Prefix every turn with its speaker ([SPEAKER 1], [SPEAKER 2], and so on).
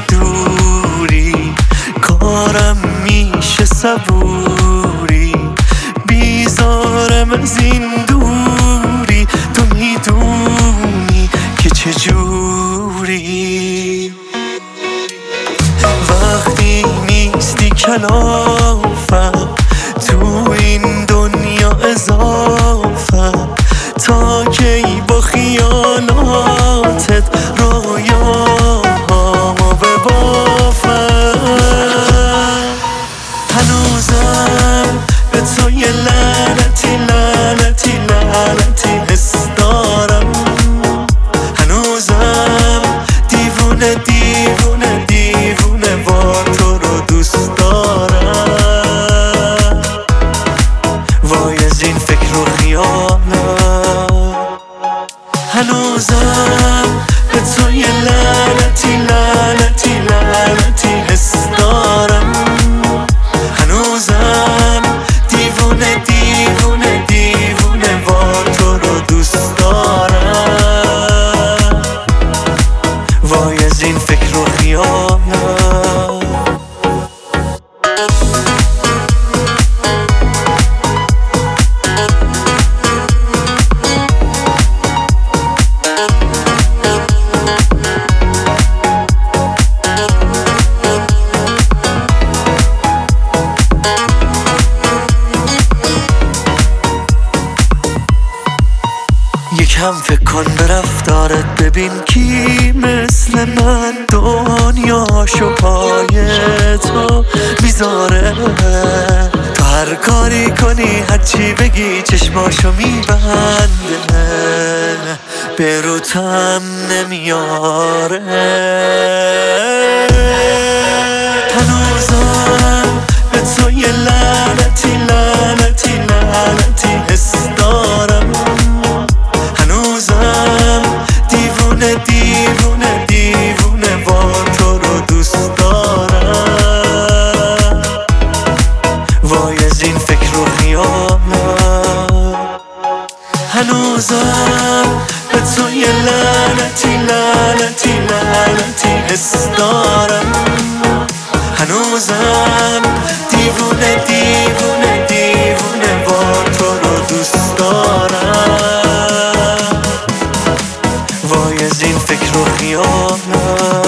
[SPEAKER 1] دوری، کارم میشه صبوری، بیزارم از این دوری، تو میدونی که چجوری. وقتی نیستی کلافم، تو این دنیا اضافم، تا کی با خیالاتت رویاهامو ببافم. هنوزم به تو یه لعنتی لعنتی لعنتی حس دارم، هنوزم دیوونه دیوونه دیوونه وار تو رو دوست دارم. وای از این فکر و خیالم، هنوزم به تو یه لعنتی لعنتی لعنتی حس دارم، هنوزم دیوونه دیوونه دیوونه وار تو رو دوست دارم. وای از این فکر و خیالم. یکم فکر کن به رفتارت، ببین کی مثل من دنیاشو پای تو میذاره. تو هر کاری کنی هرچی بگی چشماشو میبنده، به روتم نمیاره. هنوزم به تو یه لعنتی لعنتی لعنتی حس دارم، هنوزم دیوونه دیوونه دیوونه وار تو رو دوست دارم. وای از این فکر و خیالم، هنوزم به تو یه لعنتی لعنتی لعنتی حس دارم، هنوزم دیوونه دیوونه دیوونه وار تو رو دوست دارم. وای از این فکر و خیالم.